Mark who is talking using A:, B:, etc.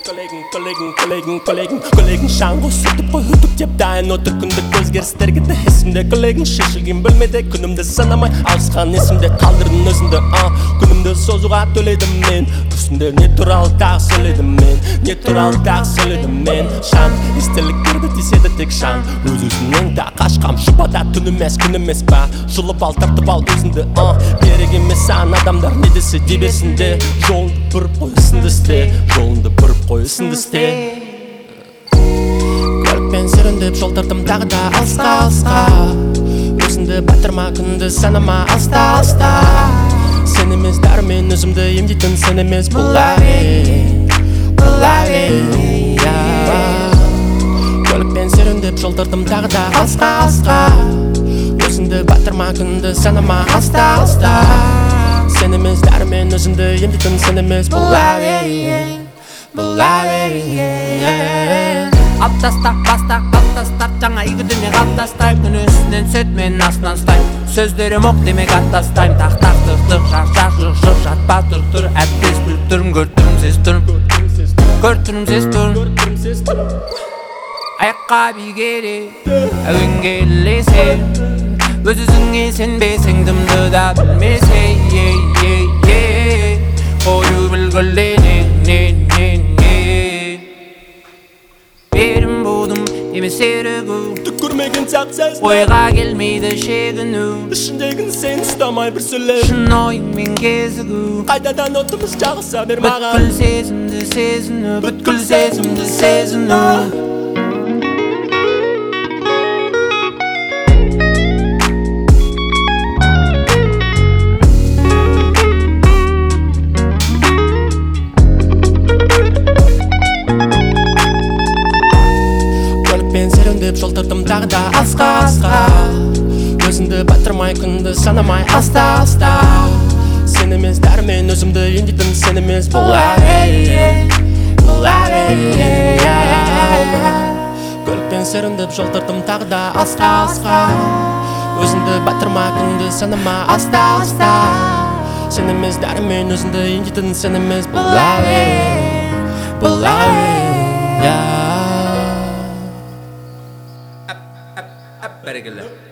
A: Коллегин шаңғы сүйтіп қой үтіп деп дайын отыр күндік өзгерістерге де есімде коллегин шешілген бөлмеде күнімді санамай ауысқан есімде қалдырдың өзіңді күнімді созуға төледім мен күрсінде не туралы тағы сөйледім мен шаң естеліктерді деседі тек шаң өз-өзіңнен да қашқам жұбата түн емес күн емес па жұлып ал тартып ал өзіңді керек емес саған адамдар не десе дей берсін де жолыңды бұрып қой ісіңді істе көлікпен серуендеп жол тартым тағы да алысқа өзіңді батырма күнді санама алыста сен емес дәрмен өзімді емдейтін сен емес бұл әлем көлікпен серуендеп жол тартым тағы да алысқа өзіңді батырма күнді санама алыста сен емес дәрмен өзімді емдейтін сен емес бұл әлем
B: Аптастақ бастақ жаңа игі дүние қаптастай күн үстінен сөт мен астынан ұстай сөздерім оқ демек аттастайм тақ жық жатпа тұр әттес біліп тұрым көр тұрым аяққа бигере әуенге ілесем өз-өзіңе сенбесең дымды да білмесе қою білгілене берім болдым емес ерігу
A: түк көрмеген сақ сезініп
B: ойға келмейді шегіну
A: ішіндегін сен ұстамай бір сөйлеп
B: шын ойыңмен кезігу
A: қайтадан отымыз жағыса бер маған
B: бүткіл сезімді сезіну
A: серуендеп жол тартым тағы да алысқа өзіңді батырмай күнді санамай алыста сен емес дәрмен өзімді емдейтін сен емес бұл әлем көлікпен серуендеп жол тартым тағы да алысқа өзіңді батырма күнді санама алыста сен емес дәрмен өзіңді емдейтін сен емес бұл әлем
B: Better get